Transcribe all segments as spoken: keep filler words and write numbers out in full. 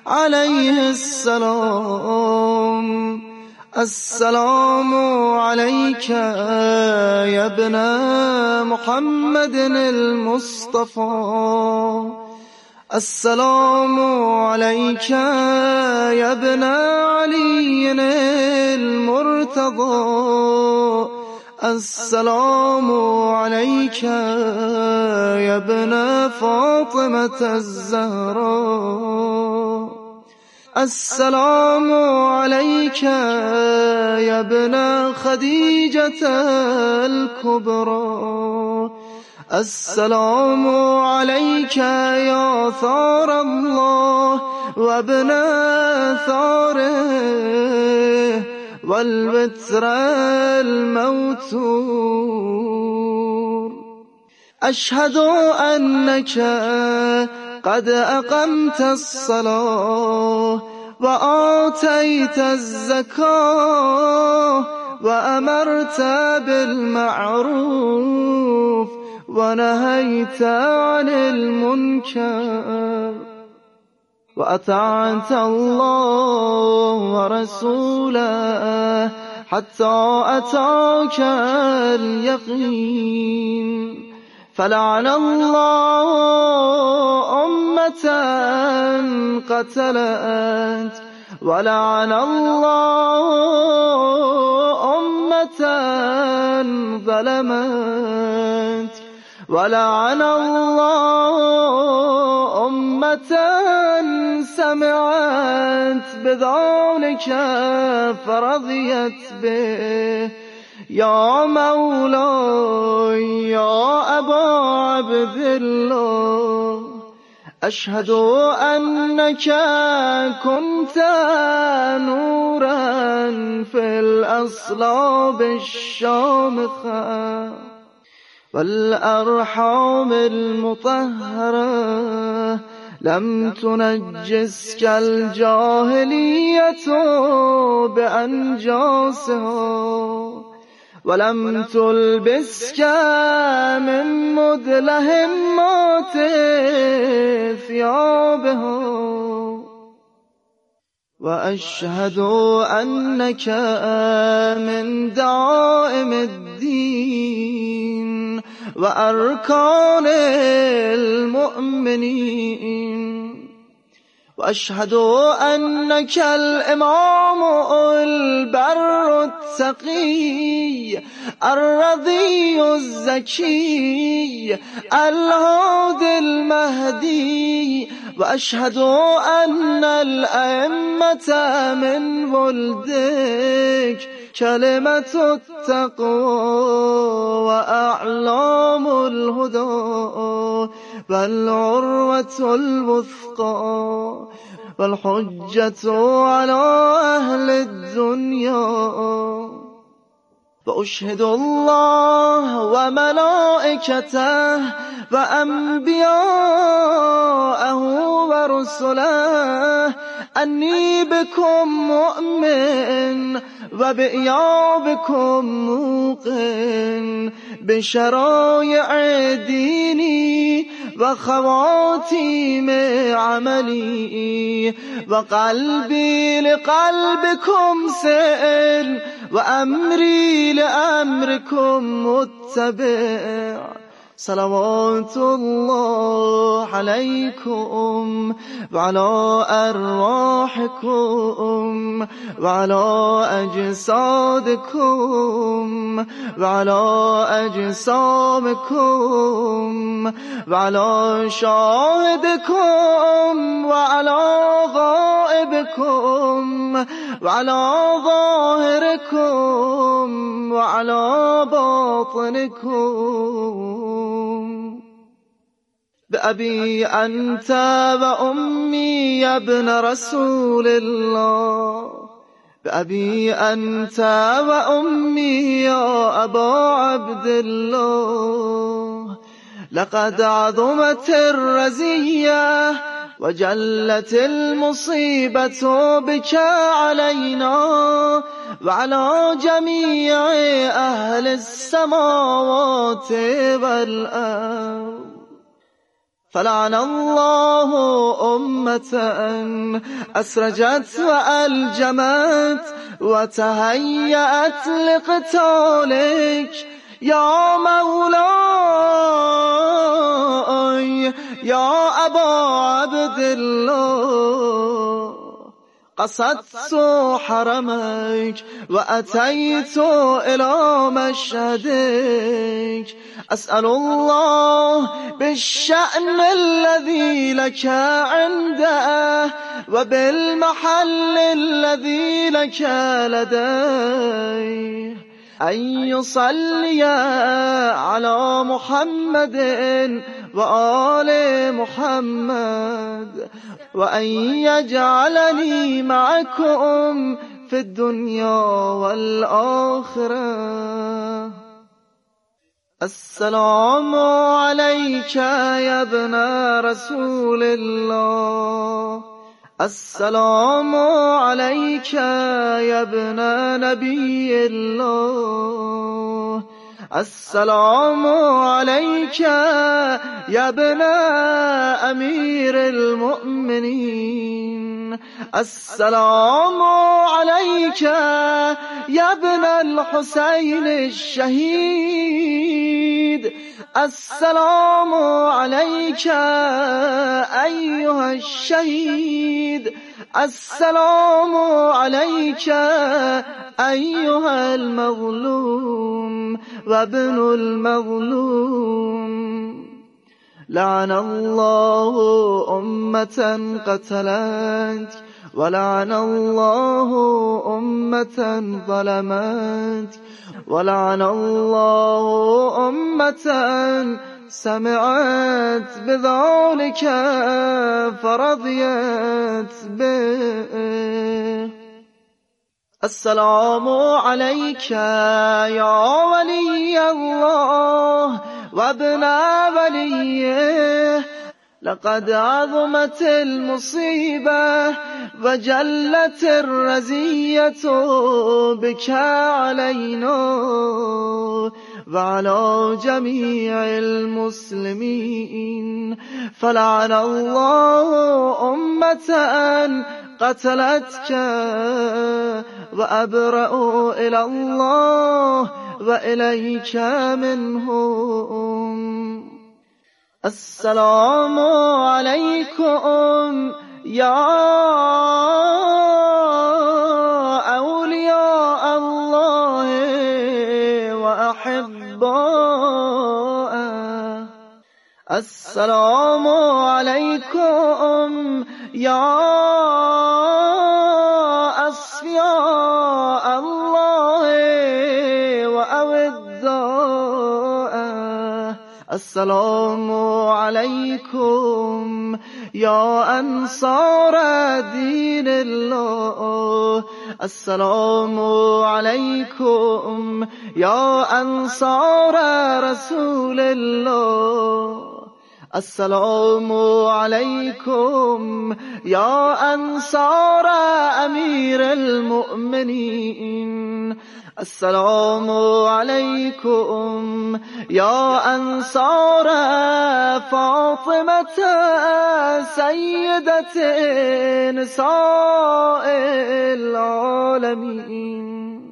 عليه السلام. السلام عليك يا ابن محمد المصطفى. السلام عليك يا ابن علي المرتضى. السلام عليك يا ابن فاطمة الزهراء. السلام عليك يا ابن خديجة الكبرى. السلام عليك يا ثار الله وابن ثاره والبتر الموتور. أشهد أنك قد أقمت الصلاة وآتيت الزكاة وأمرت بالمعروف ونهيت عن المنكر وأطعت الله ورسوله حتى أتاك اليقين. فلعن الله أمة قتلت ولعن الله أمة ظلمت ولعن الله أمة سمعت بذلك فرضيت به. يا مولاي يا أبا عبد الله، أشهد أنك كنت نورا في الأصلاب الشامخة والأرحام المطهرة. لم تنجسك الجاهلية بأنجاسها ولم تلبسك من مدلهمات ثيابها. وأشهد أنك من دعائم الدين وأركان المؤمنين. وأشهد أنك الإمام البر التقي الرضي الزكي الهادي المهدي. وأشهد أن الأئمة من ولدك كلمة التقوى وأعلام الهدى والعروة الوثقى والحجة على أهل الدنيا. وأشهد الله وملائكته وأنبياءه ورسله أني بكم مؤمن وبإيابكم موقن بشرائع ديني وخواتيم عملي. وقلبي لقلبكم سائل وأمري لأمركم متبع. صلوات الله عليكم وعلى أرواحكم وعلى أجسادكم وعلى أجسامكم وعلى شاهدكم وعلى غائبكم وعلى ظاهركم وعلى باطنكم. بأبي أنت وأمي يا ابن رسول الله. بأبي أنت وأمي يا أبا عبد الله. لقد عظمت الرزية وجلت المصيبة بك علينا وعلى جميع أهل السماوات والأرض. فلعن الله أمة أسرجت وألجمت وتهيأت لقتالك يا مولاي يا أبا عبد الله. قصدت حرمك وأتيت إلى مشهدك أسأل الله بالشأن الذي لك عنده وبالمحل الذي لك لديه أن يصلي على محمد وآل محمد وأن يجعلني معكم في الدنيا والآخرة. السلام عليك يا ابن رسول الله، السلام عليك يا ابن نبي الله، السلام عليك يا ابن أمير المؤمنين، السلام عليك يا ابن الحسين الشهيد، السلام عليك أيها الشهيد، السلام عليك أيها المظلوم وابن المظلوم. لعن الله أمة قتلتك ولعن الله أمة ظلمتك ولعن الله أمة سمعت بذلك فرضيت به. السلام عليك يا ولي الله وابن وليه، لقد عظمت المصيبة وجلت الرزية بك علينا وعلى جميع المسلمين، فلعن الله أمة قتلتك وأبرأ إلى الله وإليك منهم. السلام عليكم يا أولياء الله وأحباءه، السلام عليكم يا أصفياء الله وأوداءه، السلام عليكم يا أنصار دين الله، السلام عليكم يا أنصار رسول الله، السلام عليكم يا أنصار أمير المؤمنين، السلام عليكم يا أنصار فاطمة سيدة نساء العالمين،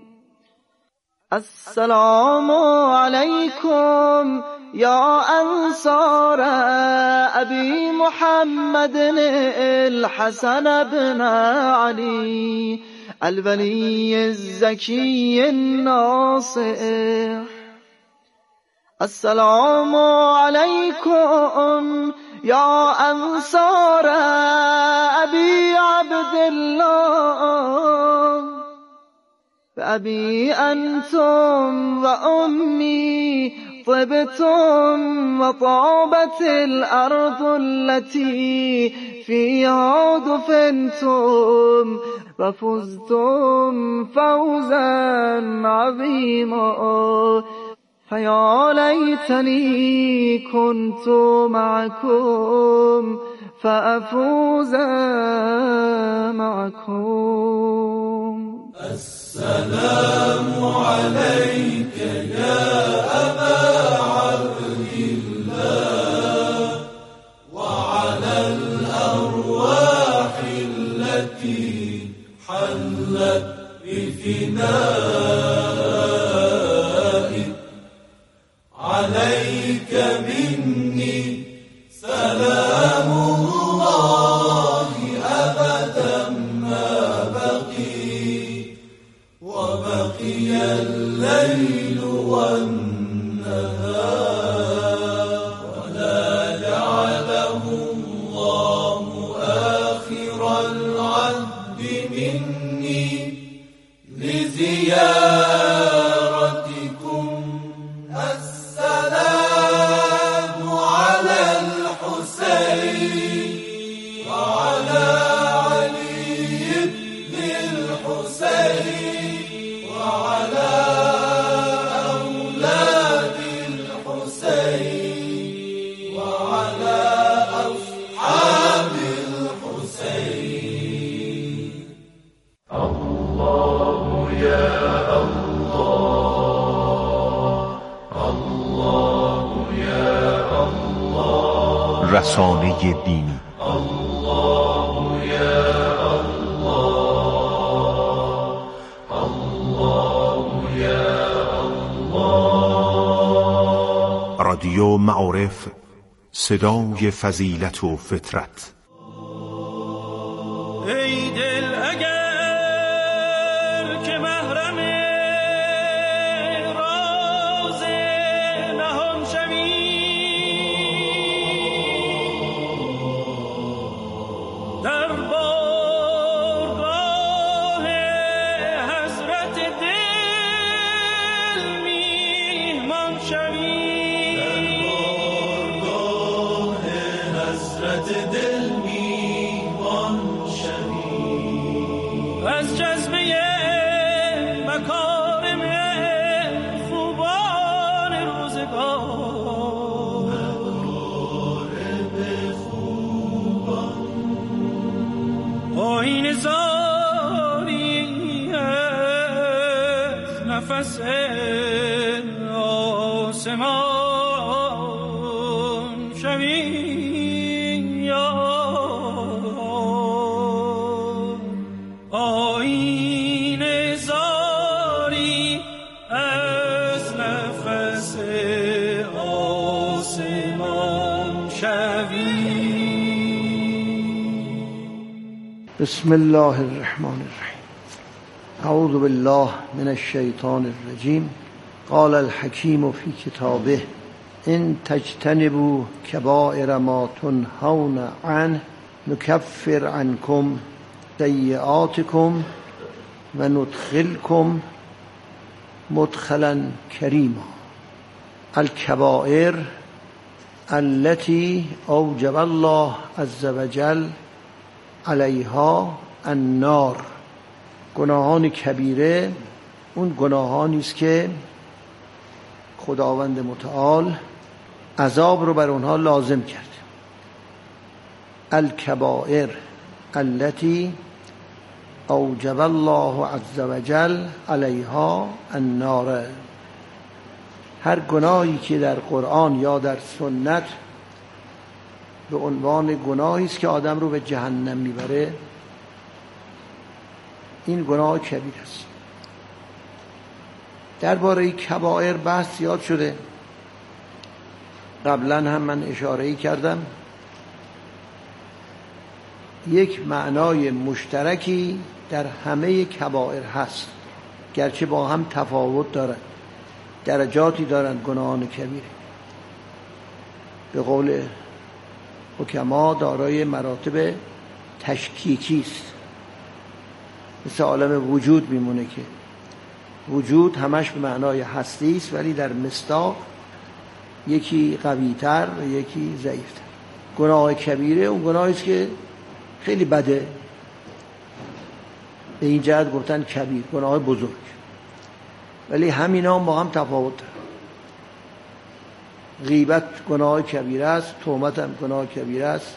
السلام عليكم يا أنصار أبي محمد الحسن بن علي الولي الزكي الناصح، السلام عليكم يا أنصار أبي عبد الله، فأبي أنتم وأمي طبتم وطابت الأرض التي فيها دفنتم وفزتم فوزا عظيما، فيا ليتني كنت معكم فأفوز معكم. السلام عليك يا أبا عبد الله التي حلت بفنائي عليك مني سلام الله أبدا ما بقي وبقي الليل والنهار ولا جعله الله آخر العهد مني لزيارتكم السلام على الحسين وعلى علي بن الحسين وعلى أولاد الحسين وعلى أصحاب الحسين. الله يا الله الله يا الله. رسانه دینی الله يا الله الله يا الله. رادیو معارف، صدای فضیلت و فطرت. ای دل اگر که محرم راز نهان شوی در بارگاه حضرت دل میهمان شوی در بارگاه حضرت دل میهمان شوی از جذبه مکارم خوبان روزگار آیین زاری از نفس آسمان شوی یا آیین زاری از نفس آسمان شوی. بسم الله الرحمن الرحیم. اعوذ بالله من الشیطان الرجیم. قال الحکیم فی کتابه ان تجتنبوا کبائر ما تنهون عنه نکفر عنکم سیئاتکم و ندخلکم مدخلا کریما. الکبائر التي اوجب الله عز وجل علیها النار. گناهان کبیره اون گناهانی است که خداوند متعال عذاب رو بر اونها لازم کرد. الکبائر التي اوجب الله عز وجل علیها النار. هر گناهی که در قرآن یا در سنت به عنوان گناهی است که آدم رو به جهنم میبره، این گناه کبیر است. درباره کبائر بحث زیاد شده. قبلا هم من اشاره‌ای کردم. یک معنای مشترکی در همه کبائر هست، گرچه با هم تفاوت دارند، درجاتی دارند گناهان کبیر. به قول حکما دارای مراتب تشکیکی است. مثل عالم وجود میمونه که وجود همش به معنای هستی است، ولی در مصداق یکی قوی‌تر و یکی ضعیف‌تر. گناه کبیره اون گناهی است که خیلی بده، به این جهت گفتن کبیر، گناه بزرگ، ولی همینا هم با هم تفاوت دارن. غیبت گناه کبیره است، تهمت هم گناه کبیره است،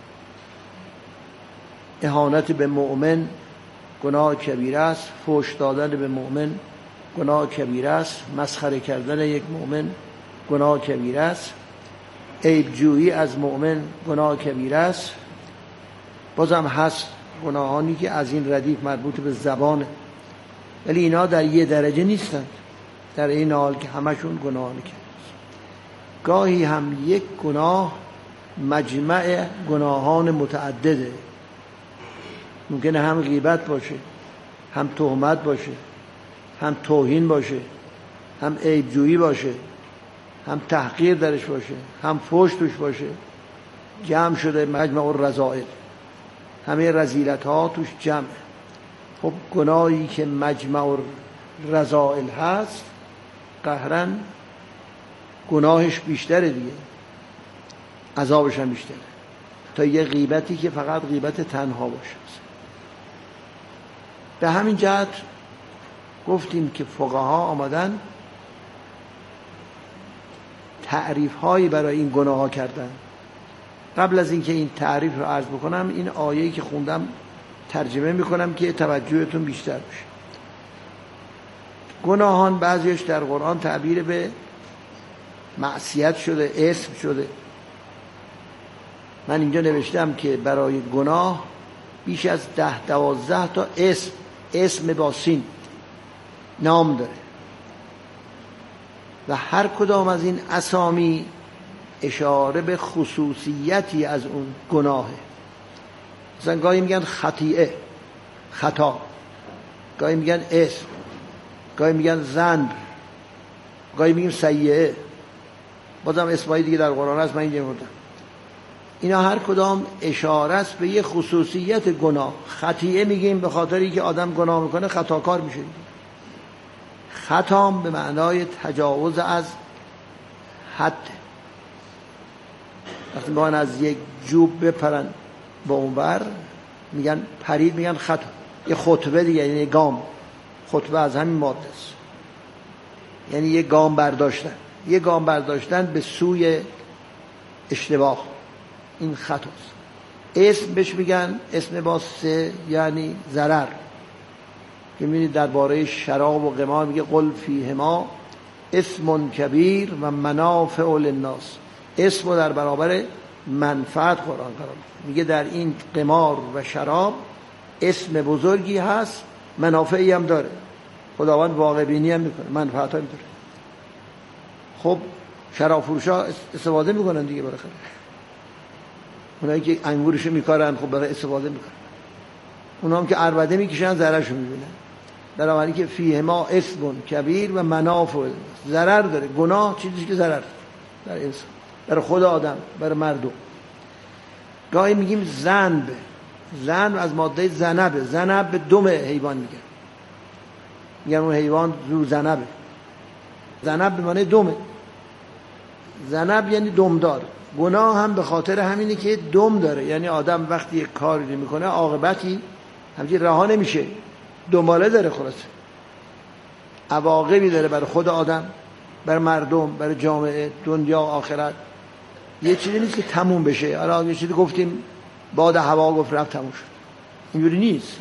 اهانت به مؤمن گناه کبیره است، فحش دادن به مؤمن گناه کبیره است، مسخره کردن یک مؤمن گناه کبیره است، عیب جویی از مؤمن گناه کبیره است. بازم هست گناهانی که از این ردیف مربوط به زبانه، ولی اینا در یه درجه نیستن، در این حال که همشون گناهان کبیره. گاهی هم یک گناه مجمع گناهان متعدده، ممکنه هم غیبت باشه، هم تهمت باشه، هم توهین باشه، هم عیبجویی باشه، هم تحقیر درش باشه، هم فحش توش باشه، جمع شده مجمع الرذائل، همه رذیلت ها توش جمع. خب گناهی که مجمع الرذائل هست قهرن گناهش بیشتره دیگه، عذابش هم بیشتره تا یه غیبتی که فقط غیبت تنها باشه. به همین جهت گفتیم که فقها آمدن تعریف هایی برای این گناه ها کردن. قبل از اینکه این تعریف رو عرض بکنم، این آیه‌ای که خوندم ترجمه میکنم که توجهتون بیشتر بشه. گناهان بعضیش در قرآن تعبیر به معصیت شده، اسم شده. من اینجا نوشتم که برای گناه بیش از ده دوازده تا اسم اسم با سین نام داره و هر کدام از این اسامی اشاره به خصوصیتی از اون گناهه. مثلا گاهی میگن خطیئه، خطا، گاهی میگن اسم، گاهی میگن ذنب، گاهی میگیم سیئه، بازم اسمایی دیگه در قرآن هست من اینجا بردم. اینا هر کدام اشاره است به یه خصوصیت گناه. خطیئه میگیم به خاطری که آدم گناه میکنه خطاکار میشه. خطام به معنای تجاوز از حد. وقتی میخوان از یک جوب بپرن با اونور میگن پرید، میگن خطا. یه خطبه دیگه، یعنی گام. خطبه از همین ماده است، یعنی یه گام برداشتن، یه گام برداشتن به سوی اشتباه، این خطاست. اسم بهش میگن اسم با سه، یعنی ضرر. که میبینید درباره شراب و قمار میگه قل فیهما اسم کبیر و منافع للناس. اسم در برابر منفعت قرآن قرار میگه در این قمار و شراب اسم بزرگی هست، منافعی هم داره، خداوند واقع بینی هم میکنه، منفعت هم داره. خب شراب فروشا استفاده میکنن دیگه، بالاخره اونایی که انگورشو میکارن خب برای استفاده میکنن، اونا هم که عربده میکشن ضررشو میبینن. در حالی که فیه ما اسم کبیر و منافع، ضرر داره. گناه چیزی که ضرر در انسان، برای خود آدم، برای مردم. گاهی میگیم ذنب. ذنب از ماده ذنبه. ذنب به دم حیوان میگن، میگن اون حیوان زو ذنبه. ذنب به معنی دمه. ذنب یعنی دمدار. گناه هم به خاطر همینه که دم داره، یعنی آدم وقتی یک کاری میکنه عاقبتی همچنین رها نمیشه، دنباله داره، خلاصه عواقبی داره برای خود آدم، برای مردم، برای جامعه، دنیا و آخرت. یه چیزی نیست که تموم بشه. حالا یه چیزی گفتیم باد هوا گفت رفت تموم شد، اینجوری نیست.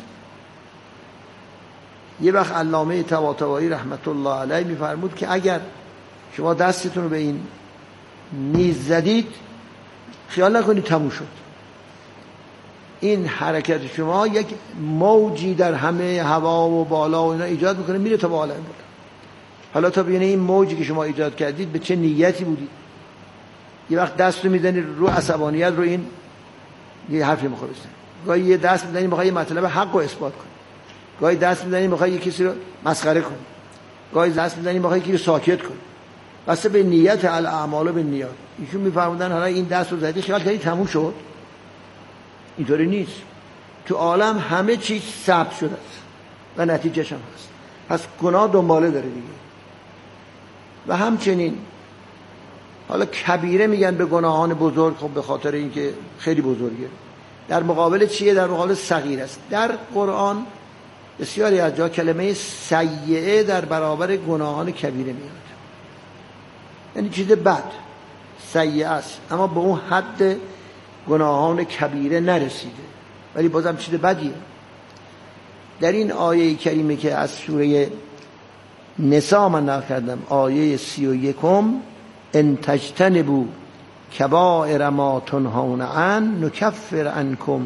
یه وقت علامه طباطبایی رحمت الله علیه میفرمود که اگر شما دستتون رو به این نیز زدید خیال نکنید تموم شد. این حرکت شما یک موجی در همه هوا و بالا و اینا ایجاد میکنه، میره تا بالا. حالا تا ببینید این موجی که شما ایجاد کردید به چه نیتی بودید. یه وقت دست رو میزنید رو عصبانیت، رو این یه حرفی میخواد بزنید. گاهی یه دست میزنید میخواد یه مطلب حق رو اثبات کنید. گاهی دست میزنید میخواد یه کسی رو مسخره کنید. گاهی دست میزنید میخواد یکی رو ساکت کنید. واسه به نیت الاعمال به نیات. ایشون میفرمودن حالا این دست رو زدی خیال کردی تموم شد. اینطوری نیست. تو عالم همه چیز ثبت شده است و نتیجهش هم هست. پس گناه دنباله داره دیگه. و همچنین حالا کبیره میگن به گناهان بزرگ، خب به خاطر اینکه خیلی بزرگه. در مقابل چیه؟ در مقابل صغیر است. در قرآن بسیاری از جا کلمه سیئه در برابر گناهان کبیره میاد، یعنی چیز بد، سیئه است، اما به اون حد گناهان کبیره نرسیده، ولی بازم چیز بدیه. در این آیه کریمه که از سوره نساء من نقل کردم، آیه سی و یکم، ان تجتنبوا کبائر ما تنهون عنه نکفر عنکم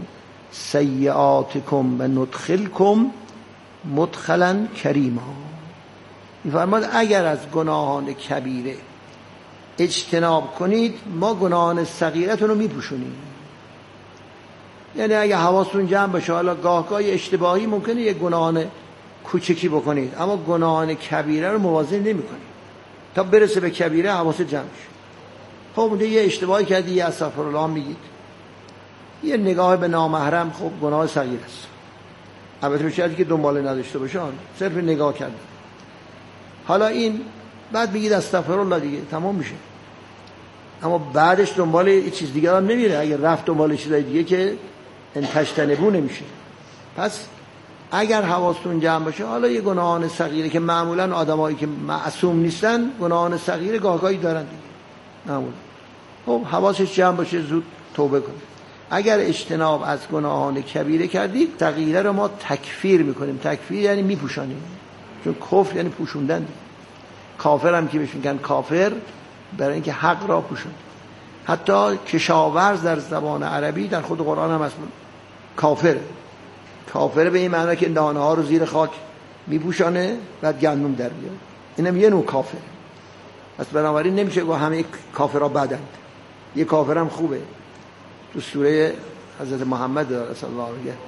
سیئاتکم و ندخلکم مدخلا کریما. می‌فرماد اگر از گناهان کبیره اجتناب کنید ما گناهان صغیرتون رو میپوشونیم. یعنی اگه حواستون جمع باشه، حالا گاه گاهی اشتباهی ممکنه یه گناهان کوچکی بکنید اما گناهان کبیره رو موازی نمی‌کنید. تا برسه به کبیره حواست جمع شه. خب اونجا یه اشتباهی کردی یه استغفرالله میگید، یه نگاه به نامحرم، خب گناه صغیر است. البته به شرطی که دنباله نداشته باشه، صرف نگاه کردن. حالا این بعد بگید استغفرالله دیگه تمام میشه. اما بعدش دنبال یه چیز دیگه هم نمیره. اگر رفت دنبال چیزای دیگه که انتشتنبو نمیشه. پس اگر حواستون جمع باشه، حالا یه گناهان صغیره که معمولا آدمایی که معصوم نیستن گناهان صغیره گاهگاهی دارن دیگه معمولا، خب حواسش جمع باشه زود توبه کنه. اگر اجتناب از گناهان کبیره کردید، صغیره رو ما تکفیر میکنیم. تکفیر یعنی میپوشانیم، چون کفر یعنی پوشوندن دیگه. کافر هم که بهش میگن کافر برای اینکه حق را پوشوند. حتی کشاورز در زبان عربی در خود قرآن هم هست کافر. کافر به این معنی که دانه ها رو زیر خاک میپوشانه بعد گندم در بیاره. اینم یه نوع کافر. پس بنابراین نمیشه گفت همه کافرها بدند. یه کافر هم خوبه. تو سوره حضرت محمد صلی الله علیه و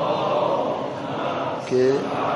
که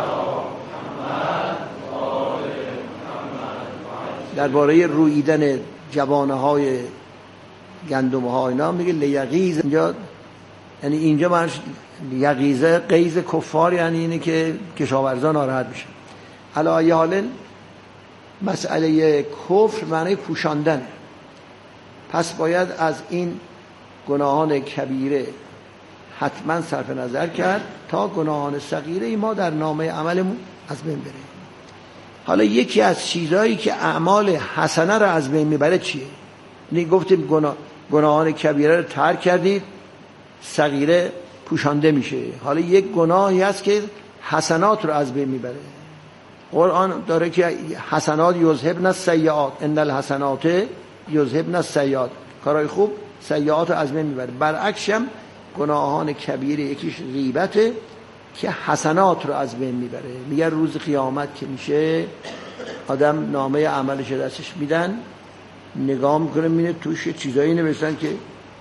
درباره رویدن جوانه های گندم ها اینا میگه لیغیظ. اینجا یعنی اینجا منش یغیظه غیظ کفار، یعنی اینه که کشاورزان ناراحت میشن. علی ای حال مسئله کفر معنی پوشاندن. پس باید از این گناهان کبیره حتما صرف نظر کرد تا گناهان صغیره ما در نامه عملمون از بین بره. حالا یکی از چیزایی که اعمال حسنه رو از بین میبره چیه؟ یعنی گفتیم گناه گناهان کبیره رو ترک کردید، صغیره پوشانده میشه. حالا یک گناهی هست که حسنات رو از بین میبره. قرآن داره که حسنات یذهبن السیئات، ان الحسنات یذهبن السیئات. کارهای خوب سیئات رو از بین میبره. برعکس هم گناهان کبیره یکیش غیبته که حسنات رو از بین میبره. میگه روز قیامت که میشه آدم نامه عملش دستش میدن، نگاه میکنه میبینه توش چیزایی نوشتن که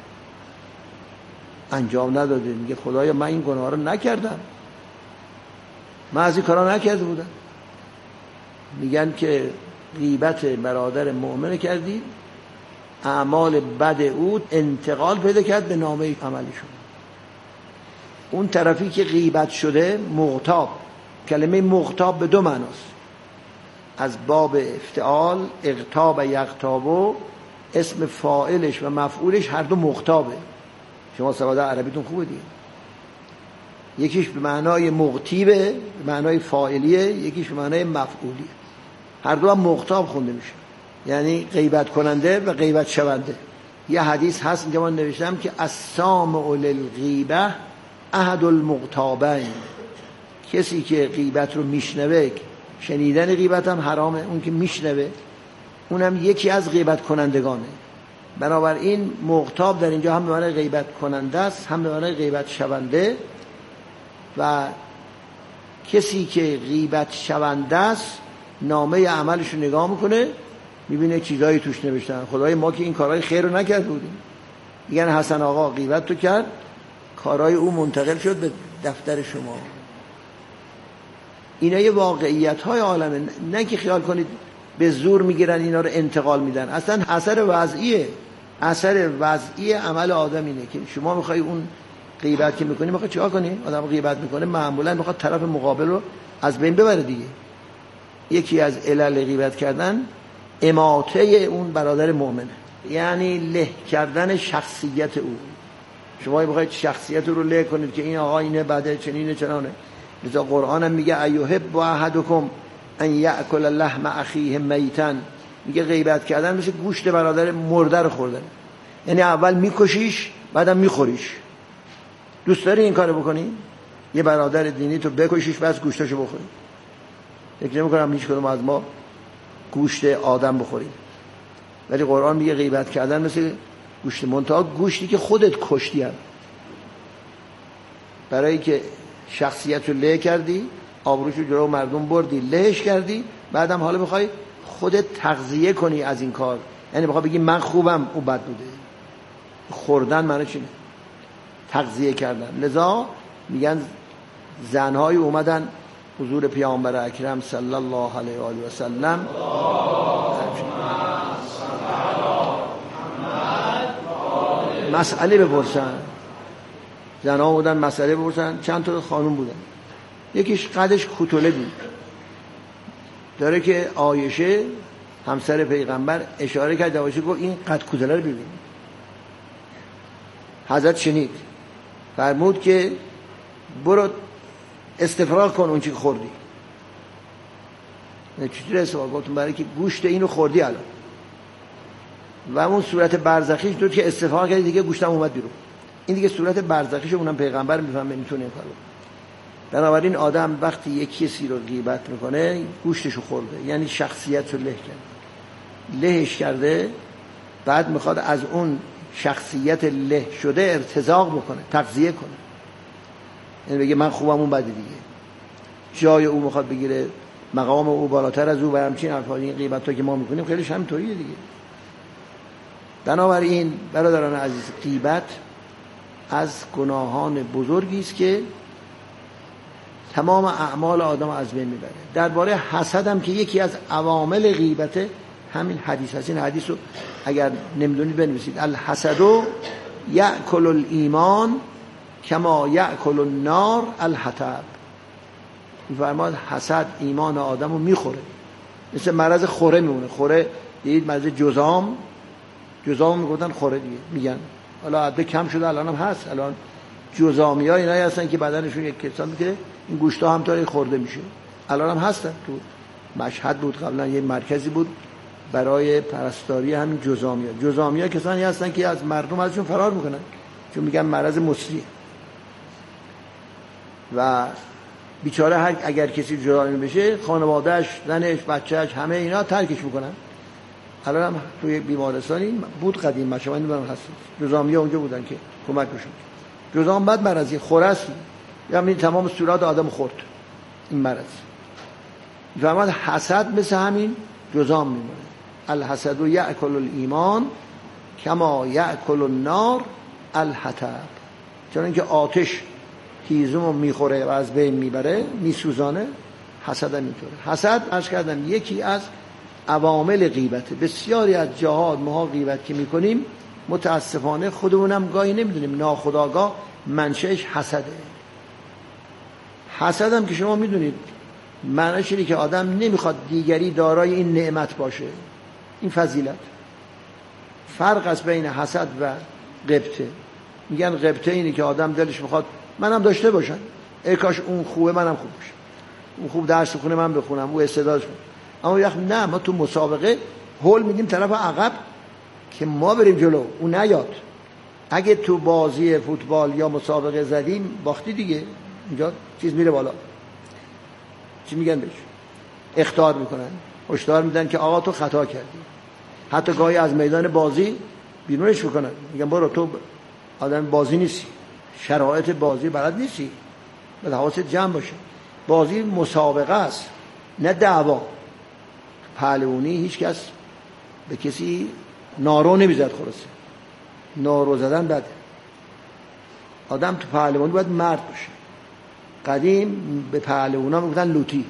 انجام نداده. میگه خدایا من این گناه رو نکردم، من از این کارا نکرده بودم. میگن که غیبت برادر مؤمن کردی، اعمال بد او انتقال پیدا کرد به نامه عملشون. اون طرفی که غیبت شده مغتاب، کلمه مغتاب به دو معناست. از باب افتعال، اغتاب یغتابو، اسم فاعلش و مفعولش هر دو مغتابه. شما سواد عربیتون خوبه دیگه. یکیش به معنای مغتیبه، به معنای فاعلیه، یکیش به معنای مفعولیه. هر دو هم مغتاب خونده میشه، یعنی غیبت کننده و غیبت شونده. یه حدیث هست اینجا من نوشتم که السامع للغیبه احد المغتابین. کسی که غیبت رو میشنوه، شنیدن غیبت هم حرامه، اون که میشنوه اونم یکی از غیبت کنندگانه. بنابراین مغتاب در اینجا هم به معنی غیبت کننده است، هم به معنی غیبت شونده. و کسی که غیبت شونده است نامه عملش رو نگاه میکنه، میبینه چیزایی توش نوشتن. خدای ما که این کارهای خیر رو نکرده بودیم. میگن حسن آقا غیبت تو کرد، کارهای او منتقل شد به دفتر شما. اینا یه واقعیت های عالمه، نه که خیال کنید به زور میگیرن اینا رو انتقال میدن. اصلا اثر وضعیه، اثر وضعی عمل آدم اینه که شما میخوای اون غیبت که میکنی میخوای چیکار کنی؟ آدم غیبت میکنه معمولا میخواد طرف مقابل رو از بین ببره دیگه. یکی از علل غیبت کردن اماطه اون برادر مؤمنه، یعنی له کردن شخصیت او. شما میخواید شخصیت رو له کنید که این آقا اینه بده چنینه چنانه. لذا قرآن هم میگه ایحب احدکم ان یأکل لحم اخیه میتا. میگه غیبت کردن مثل گوشت برادر مرده رو خوردن، یعنی اول میکشیش بعدم میخوریش. دوست داری این کارو بکنی؟ یه برادر دینی تو بکشیش بعد گوشتاشو بخوری؟ فکر نمی‌کنم هیچ کدوم از ما گوشت آدم بخوریم. ولی قرآن میگه غیبت کردن مثل گوشت، منتها گوشتی که خودت کشتی هم. برای که شخصیت رو له کردی، آبروش رو جلو مردم بردی، لهش کردی، بعدم حالا بخوای خودت تغذیه کنی از این کار، یعنی بخوای بگی من خوبم او بد بوده. خوردن معنی چیه؟ تغذیه کردن. لذا میگن زنهای اومدن حضور پیامبر اکرم صلی الله علیه و آله و سلم مسئله بپرسن. زنها بودن مسئله بپرسن. چند تا خانم بودن، یکیش قدش کوتوله بود، داره که عایشه همسر پیغمبر اشاره کرد، عایشه گفت این قد کوتوله رو ببین. حضرت شنید، فرمود که برو استفراغ کن اون چی خوردی. چطور استفراغ گفتم؟ برای که گوشت اینو خوردی الان، و اون صورت برزخیش دو که استفراغ کردی دیگه گوشتم اومد بیرون. این دیگه صورت برزخیش، اونم پیغمبر میفهمه میتونه این کارو. بنابراین آدم وقتی یک کسی رو غیبت میکنه گوشتشو خورده، یعنی شخصیت رو له کرده، لهش کرده، بعد میخواد از اون شخصیت له شده ارتزاق بکنه، تغذیه کنه، یعنی بگه من خوبم اون بده دیگه، جای او میخواد بگیره، مقام او بالاتر از او و همچین حرفا. این غیبت‌ها که ما میکنیم خیلی همینطوریه دیگه. بنابراین برادران عزیز، غیبت از گناهان بزرگی است که تمام اعمال آدم از بین میبره. درباره حسد هم که یکی از عوامل غیبت همین حدیث هست. این حدیث رو اگر نمیدونید بنویسید: الحسد یأکل الایمان کما یأکل النار الحطب. میفرماد حسد ایمان آدم رو میخوره، مثل مرض خوره میمونه. خوره دیدید مرض جزام، جزام میگفتن خوره دیگه، میگن حالا عده کم شده، الان هم هست. الان جزامی ها اینایی هستن که بدنشون یک کسان که این گوشت ها هم تا خورده میشه، الان هم هستن. تو مشهد بود قبلا یه مرکزی بود برای پرستاری همین جزامی ها. جزامی ها کسانی هستن که از مردم ازشون فرار میکنن، چون میگن مرض مسریه و بیچاره هر اگر کسی جزامی بشه خانوادهش، زنش، بچهش، همه اینا ترکش میکنن. الان هم توی بیمارستانی بود قدیم مشهد نمیدونم هست، جزامی ها اونجا بودن که کمک بشون. جزام بد مرضی خوره است، یعنی تمام صورت آدم خورد این مرض. فرمود حسد مثل همین جزام میمونه. الحسد یأکل الایمان کما یأکل النار الحطب. چون اینکه آتش هیزم رو میخوره و از بین میبره، میسوزانه، حسد هم اینطوره. حسد عرض کردم یکی از عوامل غیبته. بسیاری از جاها ما غیبت که میکنیم متاسفانه خودمونم گاهی نمیدونیم، ناخودآگاه منشأش حسده. حسد هم که شما میدونید معنیش اینه که آدم نمیخواد دیگری دارای این نعمت باشه، این فضیلت. فرق است بین حسد و غبطه. میگن غبطه اینه که آدم دلش میخواد منم داشته باشم، ای کاش اون خوبه منم خوب باشم، اون خوب درس بخونه من بخونم، اون استعدادش بود. اما وقت نه، ما تو مسابقه هول میدیم طرف عقب که ما بریم جلو، اون نیاد. اگه تو بازی فوتبال یا مسابقه زدیم باختی دیگه، اینجا چیز میره بالا. چی میگن بهش؟ اخطار میکنن، هشدار میدن که آقا تو خطا کردی. حتی گاهی از میدان بازی بیرونش میکنن، میگن برو تو آدم بازی نیستی، شرایط بازی بلد نیستی، باید حواست جمع باشه. بازی مسابقه است نه دعوا. پهلوانی هیچ کس به کسی نارو نمیزد. خلاصه نارو زدن بده. آدم تو پهلوانی باید مرد باشه. قدیم به پهلوانا میگفتن لوتی.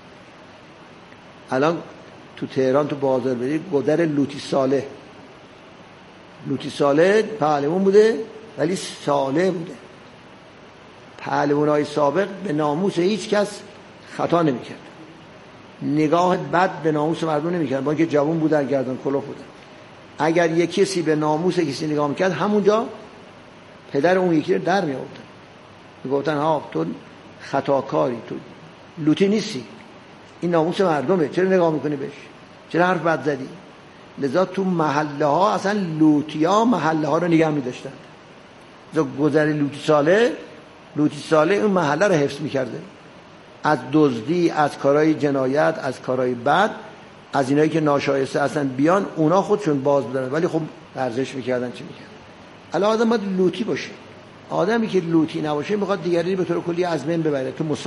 الان تو تهران تو بازار بری گودر لوتی صالح. لوتی صالح پهلوان بوده ولی صالح بوده. پهلوانای سابق به ناموس هیچ کس خطا نمیکرد، نگاه بد به ناموس مردم نمیکرد، با اینکه جوان بودن، گردن کلاه بودن. اگر یک کسی به ناموس کسی نگاه میکرد همونجا پدر اون یکی رو در میآوردن، میگفتن ها تو خطاکاری، تو لوتی نیستی، این ناموس مردمه، چرا نگاه میکنی بهش، چرا حرف بد زدی. لذا تو محله ها اصلا لوتی ها محله ها رو نگه میداشتن. لذا گذر لوتی ساله لوتی ساله اون محله رو حفظ میکرده از دزدی، از کارهای جنایت، از کارهای بد، از اینایی که ناشایسته اصلا بیان، اونا خودشون باز بدن، ولی خب ورزش میکردن. چی میکردن؟ الان آدم باید لوتی باشه. آدمی که لوطی نباشه میخواد دیگری به طور کلی از بین ببره، تو